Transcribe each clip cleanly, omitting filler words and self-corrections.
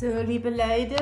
So, liebe Leute,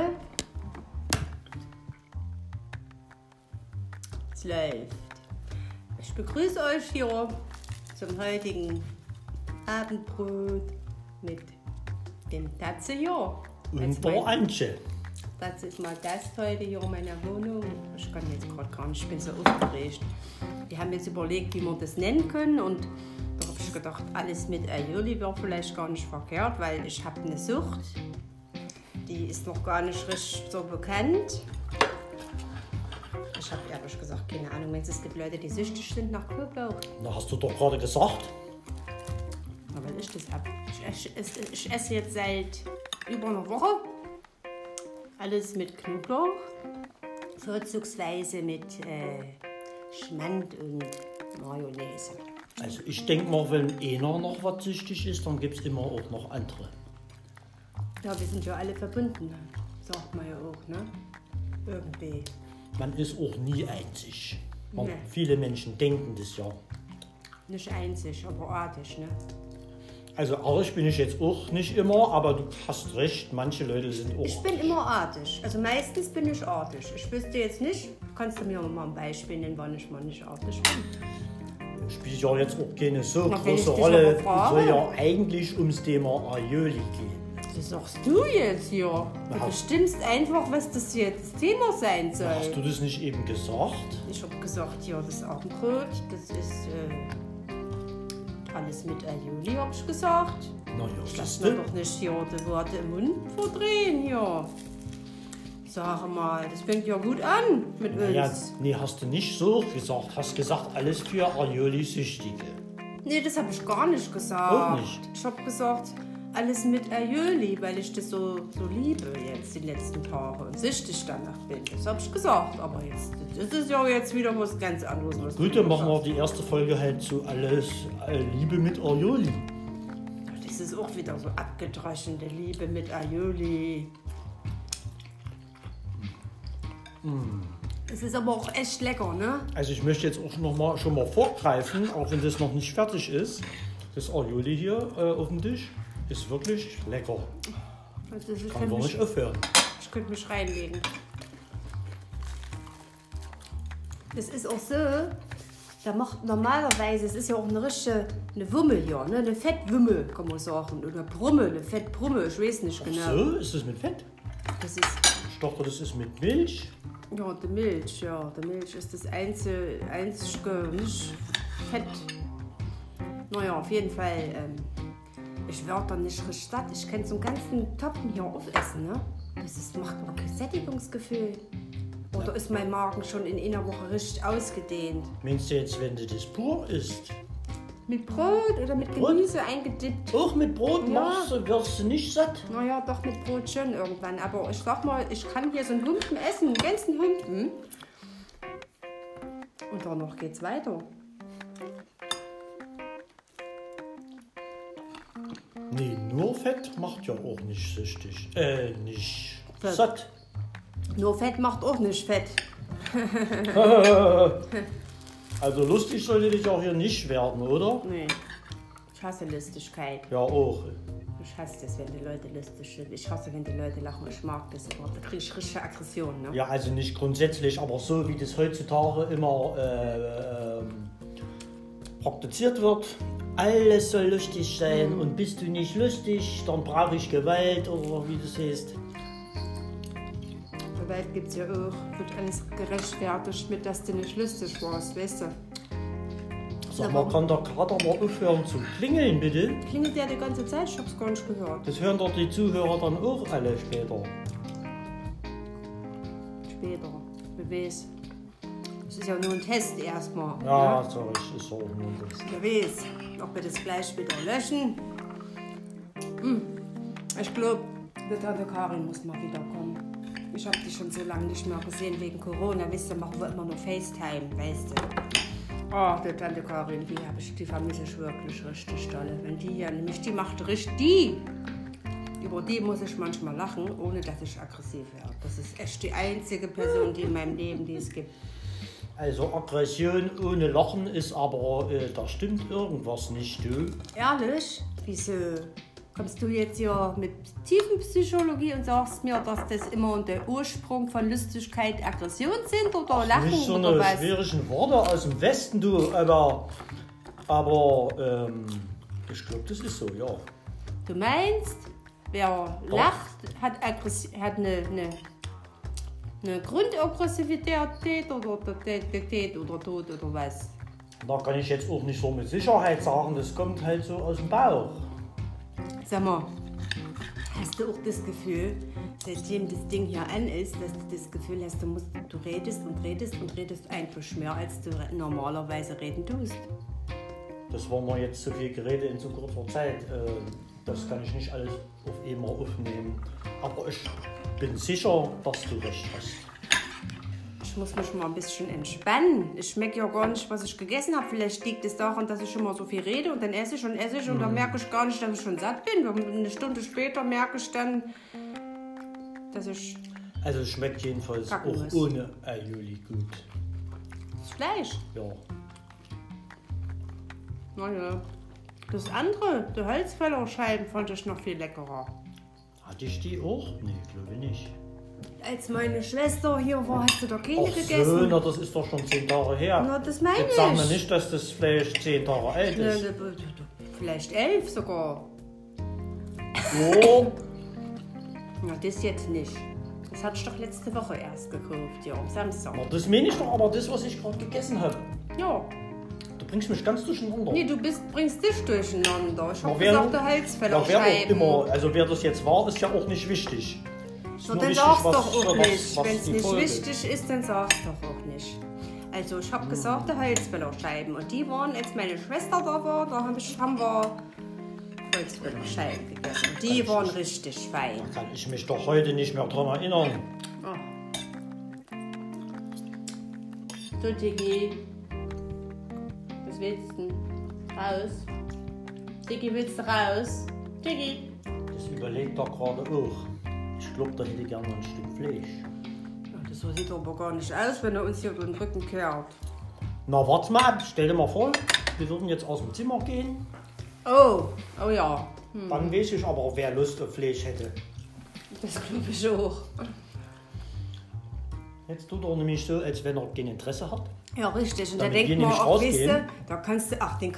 es läuft. Ich begrüße euch hier zum heutigen Abendbrot mit dem Tatze hier. Und der Antje. Das ist mal Gast heute hier in meiner Wohnung. Ich kann jetzt gerade gar nicht, ich bin so aufgeregt. Wir haben jetzt überlegt, wie wir das nennen können, und da habe ich gedacht, alles mit Aioli wäre vielleicht gar nicht verkehrt, weil ich habe eine Sucht. Die ist noch gar nicht richtig so bekannt. Ich habe ehrlich gesagt keine Ahnung, wenn es gibt Leute, die süchtig sind nach Knoblauch. Na, hast du doch gerade gesagt. Aber ich das habe. Ich esse jetzt seit über einer Woche alles mit Knoblauch, vorzugsweise mit Schmand und Mayonnaise. Also ich denke mal, wenn einer noch was süchtig ist, dann gibt es immer auch noch andere. Ja, wir sind ja alle verbunden, sagt man ja auch, ne? Irgendwie. Man ist auch nie einzig. Nee. Viele Menschen denken das ja. Nicht einzig, aber artig, ne? Also artig bin ich jetzt auch nicht immer, aber du hast recht, manche Leute sind auch Ich bin immer artig. Also meistens bin ich artig. Ich wüsste jetzt nicht, kannst du mir mal ein Beispiel nennen, wann ich mal nicht artig bin? Spielt ja jetzt auch keine so Na, wenn ich große dich Rolle. aber frage. Es soll ja eigentlich ums Thema Aioli gehen. Das sagst du jetzt hier. Du Ja. bestimmst einfach, was das jetzt das Thema sein soll. Hast du das nicht eben gesagt? Ich habe gesagt, ja, das Abendbrot, das ist alles mit Aioli, habe ich gesagt. Na ja, Ich lass siehst mir du? doch nicht hier die Worte im Mund verdrehen hier. Sag mal, das fängt ja gut an mit uns. Ja, nee, hast du nicht so gesagt. Hast gesagt, alles für Aioli-Süchtige. Nee, das habe ich gar nicht gesagt. Auch nicht? Ich habe gesagt, alles mit Aioli, weil ich das so liebe jetzt die letzten Tage und süchtig danach bin. Das habe ich gesagt. Aber jetzt, das ist ja jetzt wieder was ganz anderes. Was Gut, du dann machen wir sagst. die erste Folge halt zu alles Liebe mit Aioli. Das ist auch wieder so abgedroschene Liebe mit Aioli. Es ist aber auch echt lecker, ne? Also ich möchte jetzt auch schon mal vorgreifen, auch wenn das noch nicht fertig ist. Das Aioli hier auf dem Tisch ist wirklich lecker. Also ich Kann gar nicht aufhören. könnte mich reinlegen. Das ist auch so, da macht normalerweise, es ist ja auch eine richtige Wummel hier, ne? Eine Fettwummel, kann man sagen. Oder Brummel, eine Fettbrummel, ich weiß nicht genau. So, ist das mit Fett? Das ist, Ich dachte, das ist mit Milch. ja, die Milch, ja. Die Milch ist das einzige nicht Fett. Naja, auf jeden Fall, ich werde da nicht richtig satt. Ich kann so einen ganzen Toppen hier aufessen, ne? Macht mir kein Sättigungsgefühl. Oder ist mein Magen schon in einer Woche richtig ausgedehnt? Meinst du jetzt, wenn du das pur isst? Mit Brot oder mit Gemüse eingedippt? Auch mit Brot Ja. machst du, wirst du nicht satt? Naja, doch mit Brot schon irgendwann. Aber ich sag mal, ich kann hier so einen Humpen essen, einen ganzen Humpen. Und danach geht's weiter. Nee, nur Fett macht ja auch nicht süchtig. Nicht Fett. satt. Nur Fett macht auch nicht Fett. Also lustig sollte dich auch hier nicht werden, oder? Nee, ich hasse Lustigkeit. Ja, auch. Ich hasse das, wenn die Leute lustig sind. Ich hasse, wenn die Leute lachen. Ich mag das aber. Da kriege ich richtige Aggression. Ne? Ja, also nicht grundsätzlich, aber so wie das heutzutage immer praktiziert wird. Alles soll lustig sein und bist du nicht lustig, dann brauche ich Gewalt oder wie das heißt. Gewalt gibt es ja auch. Wird alles gerechtfertigt mit, dass du nicht lustig warst, weißt du? Sag mal, kann der Kater mal aufhören zu klingeln, bitte? Klingelt der die ganze Zeit? Ich hab's gar nicht gehört. Das hören doch die Zuhörer dann auch alle später. Später. Wer weiß. Das ist ja nur ein Test erstmal. Ja, Ne? sorry, ist so. Wer weiß, ob wir das gleich wieder löschen. Ich glaube, die Tante Karin muss mal wiederkommen. Ich habe die schon so lange nicht mehr gesehen wegen Corona. Wisst ihr, machen wir immer nur FaceTime, weißt du. Oh, die Tante Karin, die vermisse ich wirklich richtig dolle. Wenn die ja, nämlich die macht richtig. Über die muss ich manchmal lachen, ohne dass ich aggressiv werde. Das ist echt die einzige Person, die in meinem Leben, die es gibt. Also Aggression ohne Lachen ist aber, da stimmt irgendwas nicht, du. Ehrlich? Wieso? Kommst du jetzt hier mit Tiefenpsychologie und sagst mir, dass das immer der Ursprung von Lustigkeit, Aggression sind oder Lachen Nicht so oder eine was? schwierige Worte aus dem Westen, du, aber ich glaube, das ist so, ja. Du meinst, wer Doch. lacht, hat eine Grundaggressivität oder Tod oder was? Da kann ich jetzt auch nicht so mit Sicherheit sagen, das kommt halt so aus dem Bauch. Sag mal, hast du auch das Gefühl, seitdem das Ding hier an ist, dass du das Gefühl hast, du redest einfach mehr, als du normalerweise reden tust? Das war mir jetzt zu viel Gerede in so kurzer Zeit. Das kann ich nicht alles auf einmal aufnehmen. Aber ich bin sicher, dass du recht hast. Ich muss mich mal ein bisschen entspannen. Ich schmecke ja gar nicht, was ich gegessen habe. Vielleicht liegt es daran, dass ich schon mal so viel rede und dann esse ich und dann merke ich gar nicht, dass ich schon satt bin. Eine Stunde später merke ich dann, dass ich Also es schmeckt jedenfalls Kacken auch muss. ohne Aioli gut. das Fleisch. Ja. Naja. Das andere, die Holzfällerscheiben, fand ich noch viel leckerer. Hatte ich die auch? Nee, glaube nicht. Als meine Schwester hier war, hast du doch keine Ach so, gegessen. na, das ist doch schon 10 Tage her. Na, das meine Jetzt sagen wir ich. nicht, dass das Fleisch 10 Tage alt Na, ist. vielleicht 11 sogar. Oh, Na, das jetzt nicht. Das hatte ich doch letzte Woche erst gekauft, ja, am Samstag. na, das meine ich doch, aber das, was ich gerade gegessen habe. Ja. Du bringst mich ganz durcheinander. Nee, du bringst dich durcheinander. Ich Na, hab wer gesagt, noch- der Ja, wer auch Holzfällerscheiben. immer, also wer das jetzt war, ist ja auch nicht wichtig. Ist So, nur dann wichtig, sag's was- doch auch was- nicht. was Wenn es die nicht Folge- wichtig ist, dann sag's doch auch nicht. Also, ich habe gesagt, der Holzfällerscheiben. Und die waren, als meine Schwester da war, haben wir Holzfällerscheiben gegessen. Und die waren richtig fein. Kann ich mich doch heute nicht mehr dran erinnern. Oh. So, Diggi. Was willst du? Raus? Diggi, willst du raus? Diggi. Das überlegt er gerade auch. Ich glaube, da hätte ich gerne noch ein Stück Fleisch. Ja, das so sieht aber gar nicht aus, wenn er uns hier über den Rücken kehrt. Na, warte mal ab. Stell dir mal vor, wir würden jetzt aus dem Zimmer gehen. Oh ja. Dann weiß ich aber, wer Lust auf Fleisch hätte. Das glaube ich auch. Jetzt tut er nämlich so, als wenn er kein Interesse hat. Ja, richtig. Und da Damit denkt wir man nämlich auch, weißt du, rausgehen. da kannst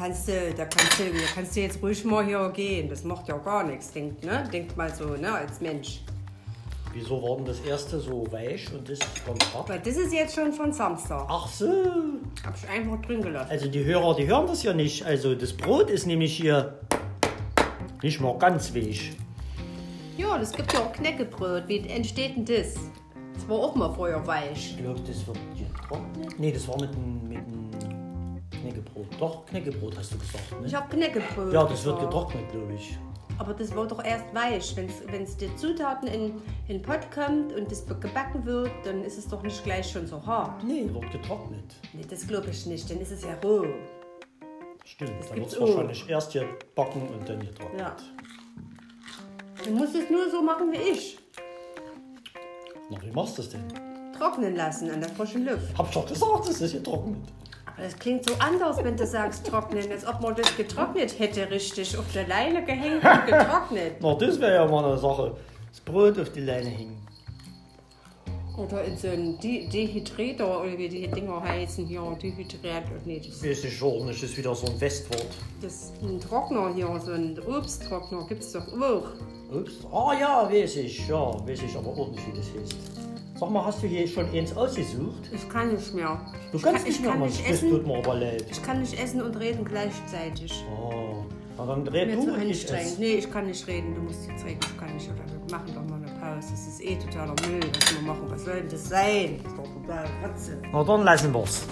du jetzt ruhig mal hier gehen. Das macht ja gar nichts, denkt mal so, ne, als Mensch. Wieso war denn das erste so weich und das ganz hart? Weil das ist jetzt schon von Samstag. Ach so. Hab ich einfach drin gelassen. Also die Hörer, die hören das ja nicht. Also das Brot ist nämlich hier nicht mal ganz weich. Ja, das gibt ja auch Knäckebrot. Wie entsteht denn das? Das war auch mal vorher weich. Ich glaube, das wird getrocknet. Nee, das war mit dem Knäckebrot. Doch, Knäckebrot hast du gesagt, Ich ne? hab Knäckebrot. Ja, das wird gesagt. getrocknet, glaube ich. Aber das wird doch erst weich. Wenn es die Zutaten in den Pott kommt und das gebacken wird, dann ist es doch nicht gleich schon so hart. Nee, wird getrocknet. Nee, das glaube ich nicht, dann ist es ja roh. Stimmt, dann wird gibt's es auch. wahrscheinlich erst hier backen und dann getrocknet. Ja. Du musst es nur so machen wie ich. Na, wie machst du das denn? Trocknen lassen an der frischen Luft. Hab ich doch gesagt, das ist getrocknet. Aber das klingt so anders, wenn du sagst trocknen, als ob man das getrocknet hätte, richtig auf der Leine gehängt und getrocknet. Na, das wäre ja mal eine Sache. Das Brot auf die Leine hängen. Oder in so einen Dehydrator, oder wie die Dinger heißen hier, Dehydrator, nee, das Weiß ich schon, das ist wieder so ein Westwort. ist ein Trockner hier, so ein Obsttrockner, gibt's doch auch. Ups. Ah ja, weiß ich. Ja, weiß ich aber auch nicht, wie das heißt. Sag mal, hast du hier schon eins ausgesucht? Ich kann nicht mehr. Du kannst ich nicht mehr, kann Mann. nicht Das tut essen. mir aber leid. Ich kann nicht essen und reden gleichzeitig. Oh. Na dann red Mir du zu und ich anstrengend. ess. Nee, ich kann nicht reden. Du musst jetzt reden. Ich kann nicht. Oder wir machen doch mal eine Pause. Das ist eh totaler Müll, was wir machen. Was soll denn das sein? Das ist doch total Katze. Na dann lassen wir's.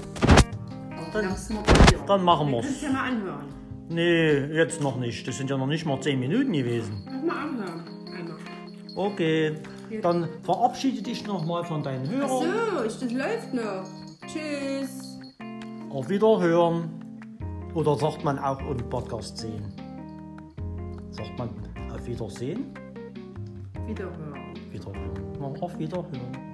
Dann machen Wir wir's. können es ja mal anhören. Nee, jetzt noch nicht. Das sind ja noch nicht mal 10 Minuten gewesen. Lass mal anhören. Einmal. Okay. Dann verabschiede dich nochmal von deinen Ach Hörern. so, das läuft noch. Tschüss. Auf Wiederhören. Oder sagt man auch im Podcast sehen? Sagt man auf Wiedersehen? Wiederhören. Wiederhören. Na, auf Wiederhören.